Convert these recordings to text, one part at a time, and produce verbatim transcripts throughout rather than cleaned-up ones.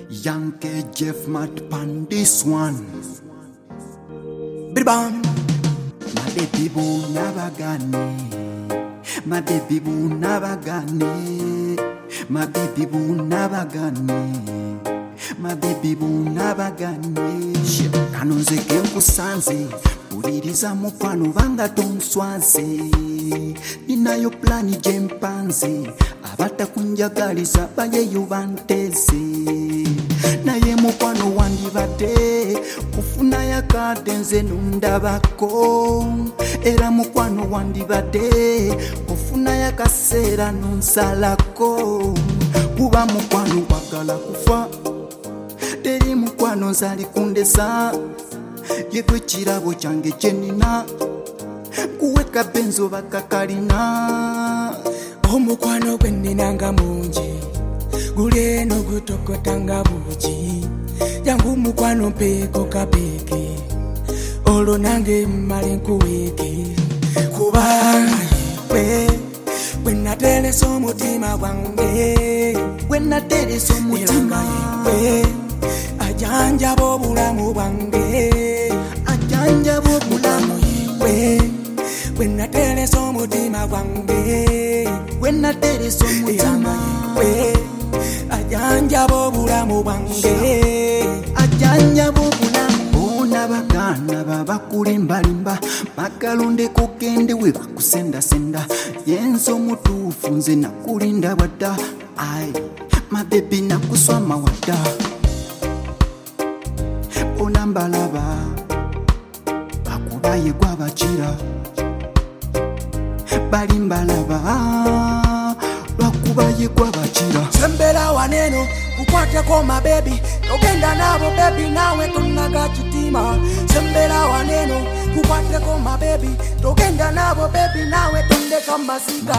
Yankee Jeff Matt pan this one. Bam. My baby boo nabagane. My baby boo nabagane. My baby boo nabagane. My baby boo nabagane. Kanonze kenkusanze. Uliriza mukwano vanga tonswaze. Ninayo plani jempanze. Abata kunjagaliza bayeyo banteze. Naye mukwano wandibadde kufuna yakadenze nundabako. Era mukwano wandibadde kufuna yakaseera nonsalako. Kuba mukwano kwagala kufa teri mukwano nzali kundesa. Yegwe kirabo kyange kyenina kuweka benzo bakakalina. Omukwano gwe nnina nga mungi guli eno gutokota nga buki. Jangu mukwano mpeeko kapeeke olwo nange mmale nkuweeke. Kubanga yegwe gwe nateresa omutima gwange, gwe nateresa omutima. Yegwe ajanjaba obulamu bwange, ajanjaba obulamu. Yegwe gwe nateresa omutima gwange, gwe nateresa omutima. Yegwe ajanjaba obulamu bwange, ajanjaba obulamu. Bona baganda babakulimbalimba bakalonde kugende we bakusendasenda. Yenza omutuufu nze nakulinda wadda. Ai mabebi nakuswama wadda. Bona mbalaba bakubaye gwabakira. Bali mbalaba lwakubaye gwabakira. Sembera waneno kukwateko mabebi togenda nabo bebi nawe tonaga kitima. Sembera waneno kukwateko mabebi togenda nabo bebi nawe tondeka masiga.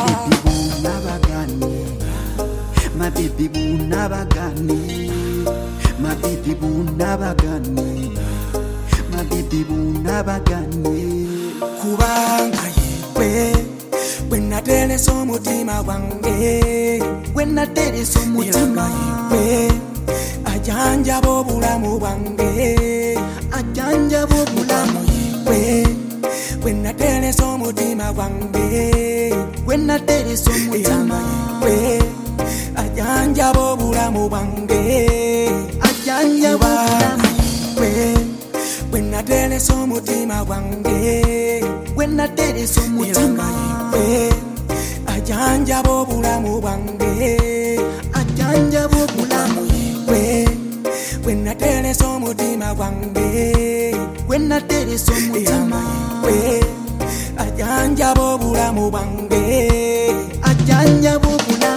My baby boo nabagane. My baby boo nabagane. My baby boo nabagane. Kubanga yegwe gwe nateresa omutima gwange, gwe nateresa omutima. Yegwe ajanjaba obulamu bwange, ajanjaba obulamu. Yegwe gwe nateresa omutima gwange, gwe nateresa omutima. Yegwe ajanjaba obulamu bwange, ajanjaba obulamu. Yegwe gwe nateresa omutima gwange, gwe nateresa omutima. Yegwe ajanjaba obulamu bwange, ajanjaba obulamu. Yegwe gwe nateresa omutima gwange, gwe nateresa omutima. Yegwe ajanjaba obulamu bwange, ajanjaba obulamu.